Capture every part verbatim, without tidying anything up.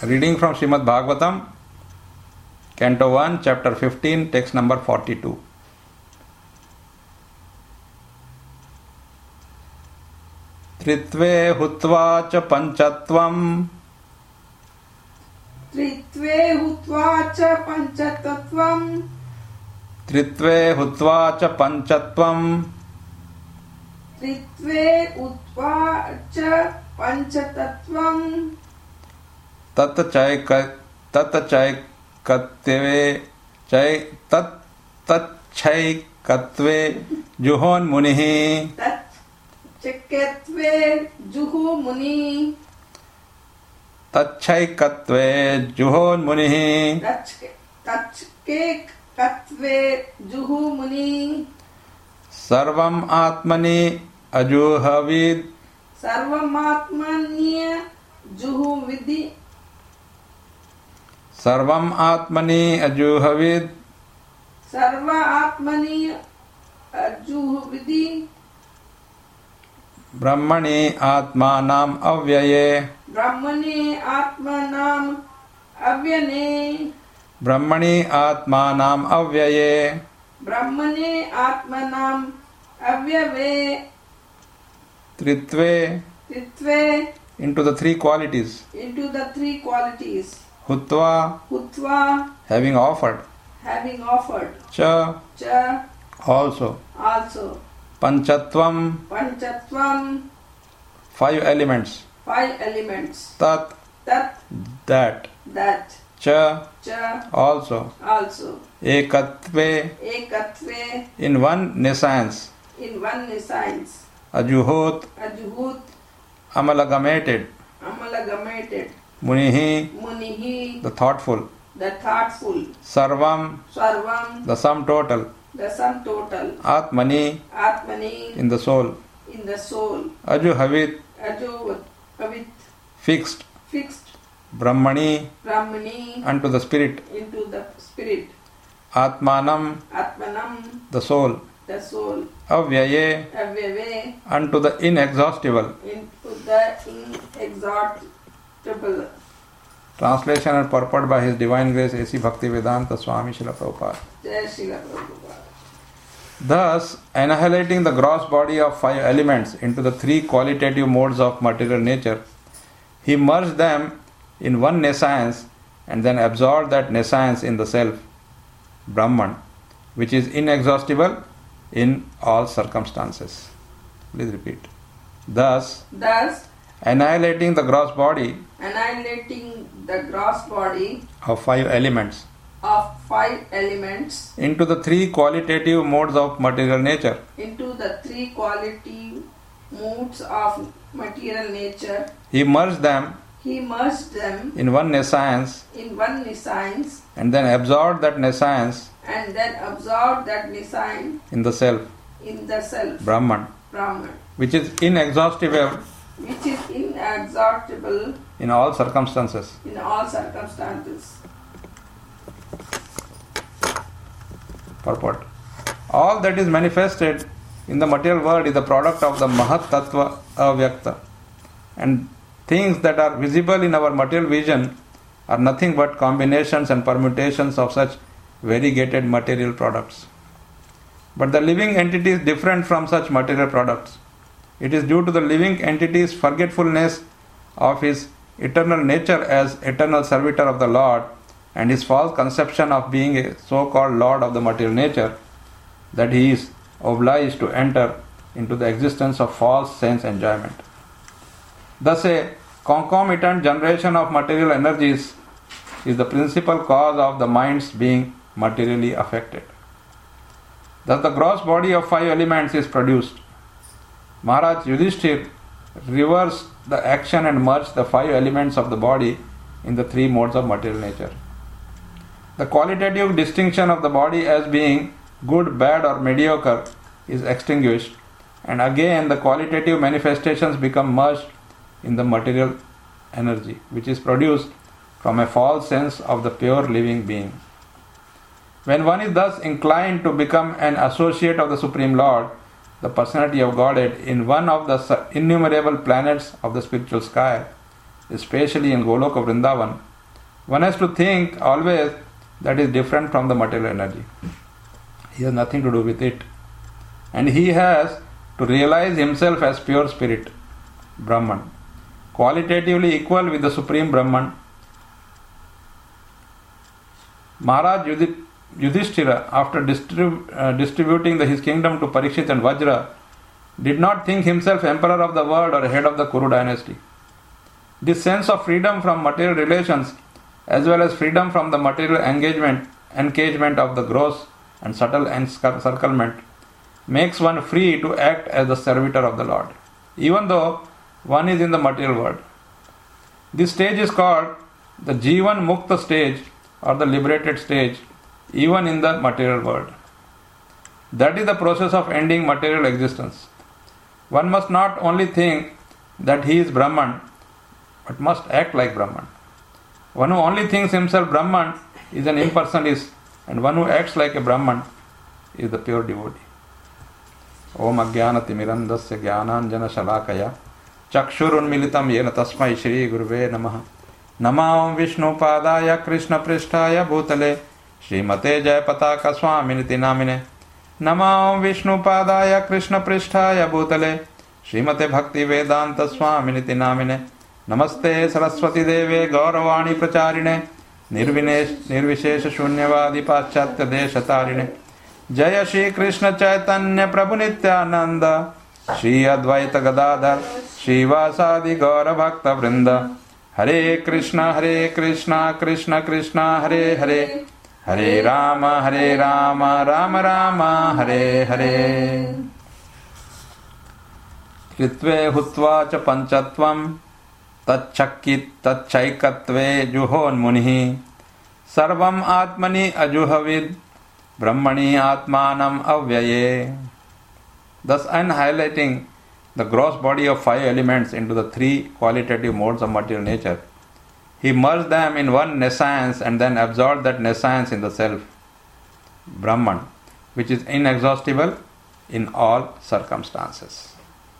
Reading from Srimad Bhagavatam, Canto one, Chapter fifteen, text number forty-two. Tritve hutva cha panchatvam Tritve hutva cha panchatatvam Tritve hutva cha panchatvam Tritve hutva cha panchatatvam tat chay tat chay katve chay tat tat chay katve juhon munihi Tat chakatve juhu muni tat chay katve juhon munihi Tachke katve juhu muni sarvam atmani ajuhavid Sarvamatmanya juhu vidhi sarvam atmani ajuhavid Sarva atmani juhu vidhi brahmani atmanam avyaye Brahmane atmanam avyane brahmani atmanam avyaye Brahmane atmanam avyave tritve Tritve into the three qualities into the three qualities hutva Hutva having offered having offered cha Cha also also panchatvam Panchatvam five elements five elements tat Tat that that cha Cha also also ekatve Ekatve in one nescience in one science ajuhot Ajuhut amalgamated amalgamated munihi Munihi the thoughtful the thoughtful sarvam Sarvam the sum total the sum total atmani Atmani in the soul in the soul ajuhavit Ajuhavit fixed fixed brahmani Brahmani unto the spirit into the spirit atmanam Atmanam the soul the soul avyaye Avyave unto the inexhaustible. into the inexhaustible. Translation and purport by His Divine Grace A C Bhaktivedanta Swami Srila Prabhupada. Jai Srila Prabhupada. Thus, annihilating the gross body of five elements into the three qualitative modes of material nature, he merged them in one nescience and then absorbed that nescience in the self, Brahman, which is inexhaustible in all circumstances. Please repeat. Thus, Thus, annihilating the gross body annihilating the gross body of five elements of five elements into the three qualitative modes of material nature, into the three quality moods of material nature, he merged them he merged them in one nescience in one nescience and then absorbed that nescience and then absorbed that nescience in the self, in the self, Brahman, Brahman, which is inexhaustible which is inexhaustible in all circumstances. in all circumstances. Purport. All that is manifested in the material world is the product of the Mahat Tattva Avyakta, and things that are visible in our material vision are nothing but combinations and permutations of such variegated material products. But the living entity is different from such material products. It is due to the living entity's forgetfulness of his eternal nature as eternal servitor of the Lord and his false conception of being a so-called Lord of the material nature that he is obliged to enter into the existence of false sense enjoyment. Thus, a concomitant generation of material energies is the principal cause of the mind's being materially affected. Thus, the gross body of five elements is produced. Maharaj Yudhishthir reversed the action and merged the five elements of the body in the three modes of material nature. The qualitative distinction of the body as being good, bad or mediocre is extinguished, and again the qualitative manifestations become merged in the material energy, which is produced from a false sense of the pure living being. When one is thus inclined to become an associate of the Supreme Lord, the personality of Godhead, in one of the innumerable planets of the spiritual sky, especially in Goloka Vrindavan, One has to think always that is different from the material energy. He has nothing to do with it. And he has to realize himself as pure spirit, Brahman, qualitatively equal with the Supreme Brahman. Maharaj Yudhishthira, after distrib- uh, distributing the, his kingdom to Parikshit and Vajra, did not think himself emperor of the world or head of the Kuru dynasty. This sense of freedom from material relations, as well as freedom from the material engagement, engagement of the gross and subtle encirclement, makes one free to act as the servitor of the Lord, even though one is in the material world. This stage is called the Jivan Mukta stage or the liberated stage, even in the material world. That is the process of ending material existence. One must not only think that he is Brahman, but must act like Brahman. One who only thinks himself Brahman is an impersonalist, and one who acts like a Brahman is the pure devotee. Om Ajnana Timirandasya Jnananjana Shalakaya Chakshurunmilitam Yena Tasmai Shri Guruve Namaha Namah Vishnu Padaya Krishna Prishtaya Bhutale Srimate Jayapataka Swaminiti Namine Namah Vishnu Padaya Krishna Prishtaya Bhutale Srimate Bhakti Vedanta Swaminiti Namine Namaste Saraswati Deve Gauravani Pracharine Nirvinesh Nirvishesha Shunyavadi Paschatya Deshatarine Jaya Shri Krishna Chaitanya Prabhu Nityananda Shri Advaita Gadadhar Shri Vasadi Gaura Bhakta Vrinda Hare Krishna Hare Krishna Krishna Krishna Hare Hare Hare Rama Hare Rama Rama Rama Hare Hare Ritve Hutva Cha Panchatvam Tachakit Tachaikatve Juhon Munihi Sarvam Atmani Ajuhavid Brahmani Atmanam Avyaye. Thus, in highlighting the gross body of five elements into the three qualitative modes of material nature, he merged them in one nescience and then absorbed that nescience in the self, Brahman, which is inexhaustible in all circumstances.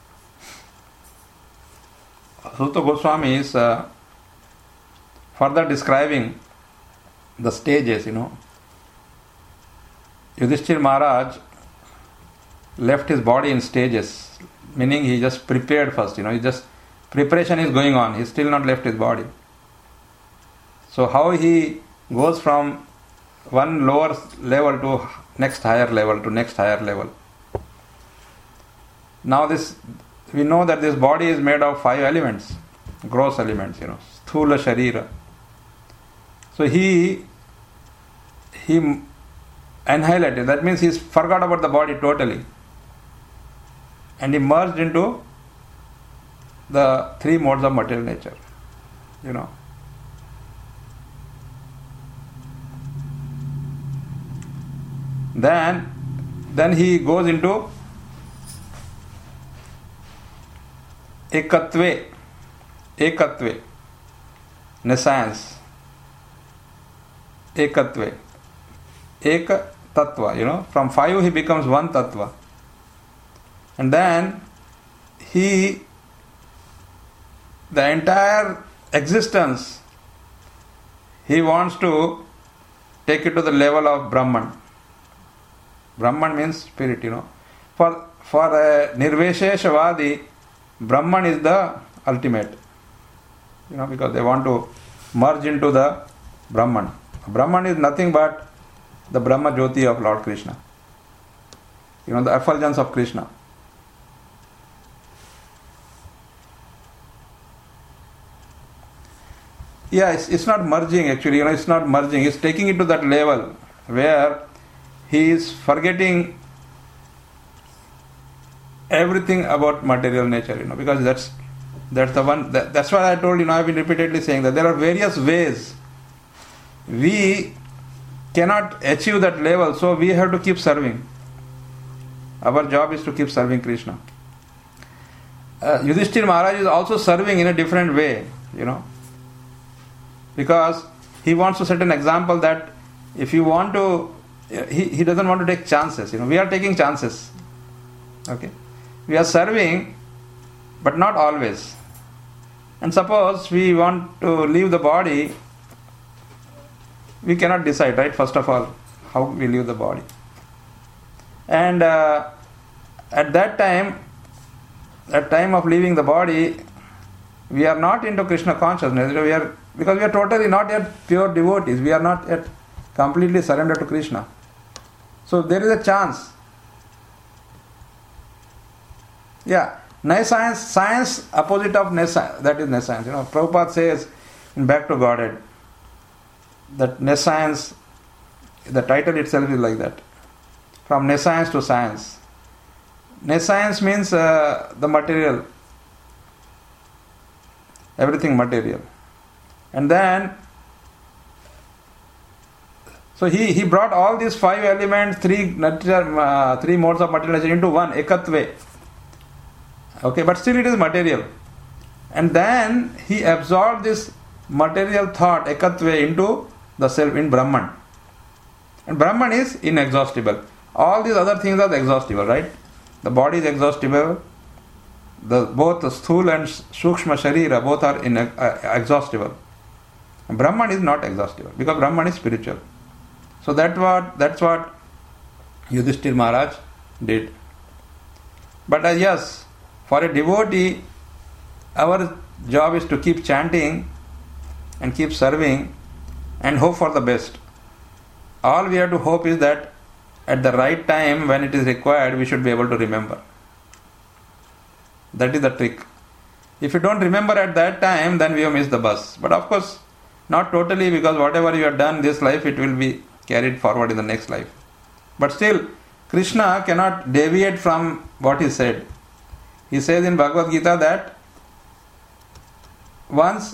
Suta Goswami is uh, further describing the stages, you know. Yudhishthira Maharaj left his body in stages, meaning he just prepared first, you know, he just, preparation is going on, he still not left his body. So how he goes from one lower level to next higher level to next higher level. Now this, we know that this body is made of five elements, gross elements, you know, sthula sharira. So he, he annihilated, that means he forgot about the body totally. And he merged into the three modes of material nature, you know. Then, then he goes into ekatve, ekatve, nescience, ekatve, ek tattva, you know, from five he becomes one tattva. And then he, the entire existence, he wants to take it to the level of Brahman. Brahman means spirit, you know. For for a Nirvisheshavadi, Brahman is the ultimate, you know, because they want to merge into the Brahman. Brahman is nothing but the Brahma Jyoti of Lord Krishna, you know, the effulgence of Krishna. Yeah, it's, it's not merging actually, you know, it's not merging, it's taking it to that level where he is forgetting everything about material nature, you know, because that's that's the one, that, that's why I told you, know, I've been repeatedly saying that there are various ways. We cannot achieve that level, so we have to keep serving. Our job is to keep serving Krishna. Uh, Yudhishthira Maharaj is also serving in a different way, you know, because he wants to set an example that if you want to, he, he doesn't want to take chances, you know, we are taking chances, okay, we are serving, but not always. And suppose we want to leave the body we cannot decide, right? First of all, how we leave the body. And uh, at that time, at time of leaving the body, we are not into Krishna consciousness. We are, because we are totally not yet pure devotees. We are not yet completely surrendered to Krishna. So there is a chance. Yeah, nescience, science opposite of nescience, that is nescience. You know, Prabhupada says in Back to Godhead that nescience, the title itself is like that. From nescience to science. Nescience means uh, the material, everything material. And then, so he, he brought all these five elements, three uh, three modes of materialization into one, ekatve. Okay, but still it is material. And then he absorbed this material thought, ekatve, into the self, in Brahman. And Brahman is inexhaustible. All these other things are exhaustible, right? The body is exhaustible. The, both the sthula and sukshma sharira, both are in, uh, exhaustible. And Brahman is not exhaustible, because Brahman is spiritual. So that what, that's what Yudhishthir Maharaj did. But uh, yes, for a devotee, our job is to keep chanting and keep serving and hope for the best. All we have to hope is that at the right time, when it is required, we should be able to remember. That is the trick. If you don't remember at that time, then we have missed the bus. But of course, not totally, because whatever you have done this life, it will be carried forward in the next life. But still, Krishna cannot deviate from what he said. He says in Bhagavad Gita that once,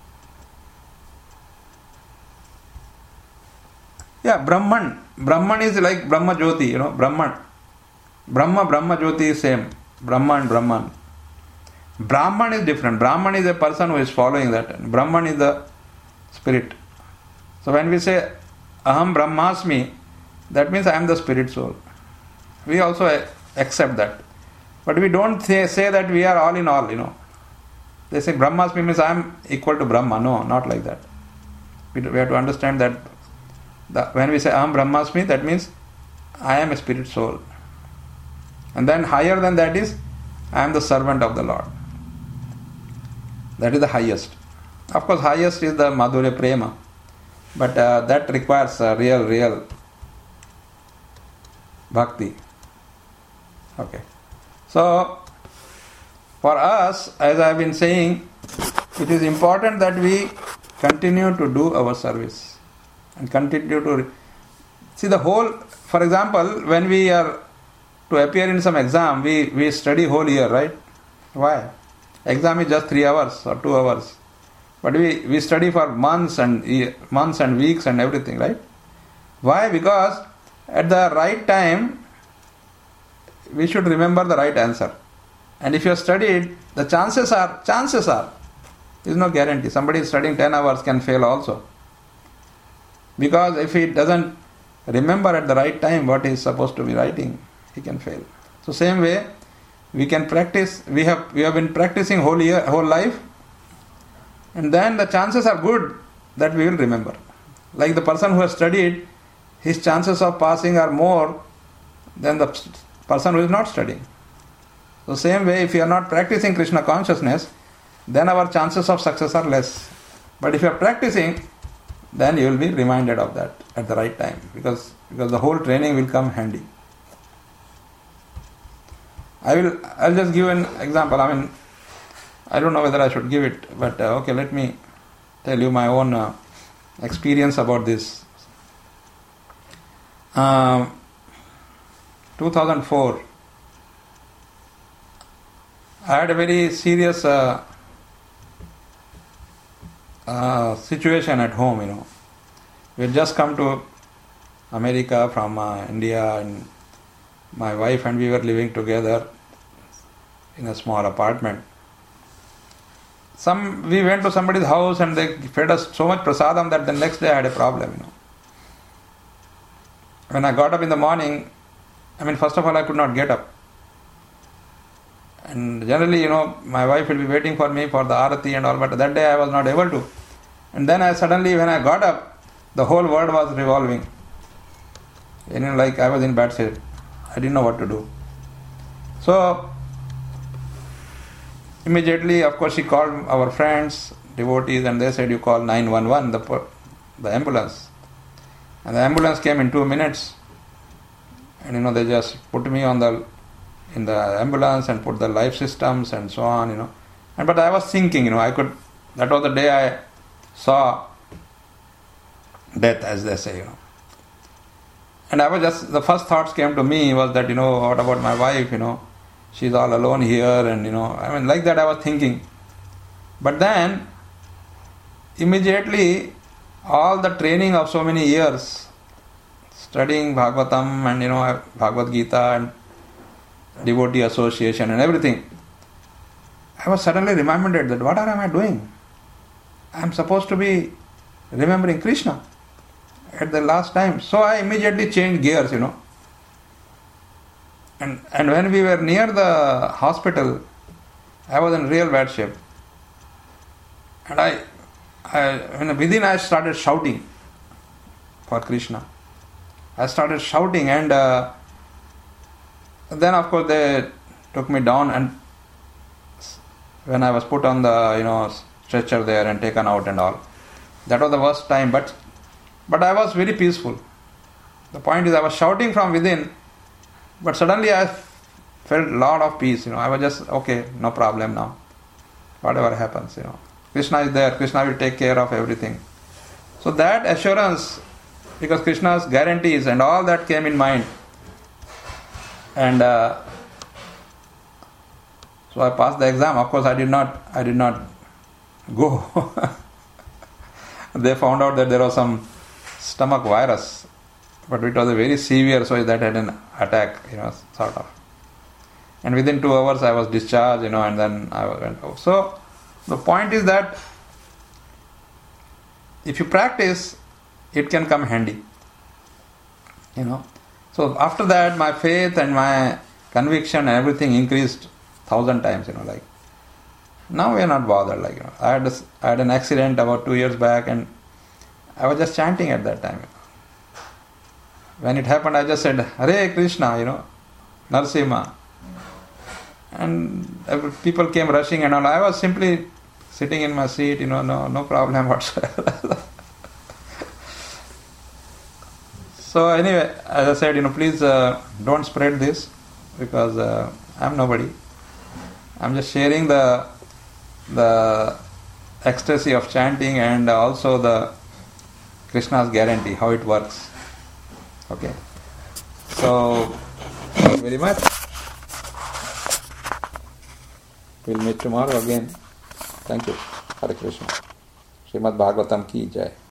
yeah, Brahman, Brahman is like Brahma Jyoti, you know, Brahman. Brahma, Brahma Jyoti is same. Brahman, Brahman. Brahman is different. Brahman is a person who is following that. Brahman is the spirit. So when we say Aham Brahmasmi, that means I am the spirit soul. We also accept that. But we don't say, say that we are all in all, you know. They say Brahmasmi means I am equal to Brahma. No, not like that. We, we have to understand that the, when we say Aham Brahmasmi, that means I am a spirit soul. And then higher than that is I am the servant of the Lord. That is the highest. Of course, highest is the Madhurya Prema. But uh, that requires uh, real, real bhakti. Okay. So, for us, as I have been saying, it is important that we continue to do our service. And continue to... Re- See the whole... For example, when we are to appear in some exam, we, we study whole year, right? Why? Exam is just three hours or two hours. But we, we study for months and year, months and weeks and everything, right? Why? Because at the right time, we should remember the right answer. And if you have studied, the chances are, chances are, there is no guarantee. Somebody is studying ten hours can fail also. Because if he doesn't remember at the right time what he is supposed to be writing, he can fail. So same way, we can practice, we have we have been practicing whole year, whole life, and then the chances are good that we will remember. Like the person who has studied, his chances of passing are more than the person who is not studying. So same way, if you are not practicing Krishna consciousness, then our chances of success are less. But if you are practicing, then you will be reminded of that at the right time, because because the whole training will come handy. I will I'll just give an example. I mean, I don't know whether I should give it, but uh, okay, let me tell you my own uh, experience about this. Uh, two thousand four, I had a very serious uh, uh, situation at home, you know. We had just come to America from uh, India, and my wife and we were living together in a small apartment. Some we went to somebody's house and they fed us so much prasadam that the next day I had a problem, you know. When I got up in the morning, I mean, first of all, I could not get up. And generally, you know, my wife will be waiting for me for the arati and all, but that day I was not able to. And then I suddenly, when I got up, the whole world was revolving. You know, like I was in bad shape. I didn't know what to do. So, immediately, of course, she called our friends, devotees, and they said, you call nine one one, the, the ambulance. And the ambulance came in two minutes. And, you know, they just put me on the in the ambulance and put the life systems and so on, you know. And but I was thinking, you know, I could, that was the day I saw death, as they say, you know. And I was just, the first thoughts came to me was that, you know, what about my wife, you know, she's all alone here, and, you know, I mean, like that I was thinking. But then, immediately, all the training of so many years, studying Bhagavatam and, you know, Bhagavad Gita and devotee association and everything, I was suddenly reminded that what am I doing? I am supposed to be remembering Krishna at the last time. So I immediately changed gears, you know. And and when we were near the hospital, I was in real bad shape. And I, I when within I started shouting for Krishna. I started shouting, and uh, then of course they took me down, and when I was put on the, you know, stretcher there and taken out and all, that was the worst time. But but I was very peaceful. The point is, I was shouting from within, but suddenly I felt a lot of peace. You know, I was just okay, no problem now. Whatever happens, you know, Krishna is there. Krishna will take care of everything. So that assurance, because Krishna's guarantees and all that came in mind. And uh, so I passed the exam. Of course, I did not. I did not go. They found out that there was some stomach virus, but it was a very severe, so that had an attack, you know, sort of. And within two hours, I was discharged, you know, and then I went out. So the point is that if you practice, it can come handy, you know. So after that, my faith and my conviction and everything increased thousand times, you know, like. Now we are not bothered, like, you know. I had, this, I had an accident about two years back, and I was just chanting at that time. When it happened, I just said, Hare Krishna, you know, Narasimha. And every, people came rushing and all. I was simply sitting in my seat, you know, no, no problem whatsoever. So anyway, as I said, you know, please uh, don't spread this, because uh, I'm nobody. I'm just sharing the the ecstasy of chanting and also the Krishna's guarantee, how it works. Okay. So, thank you very much. We'll meet tomorrow again. Thank you. Hare Krishna. Srimad Bhagavatam ki jai.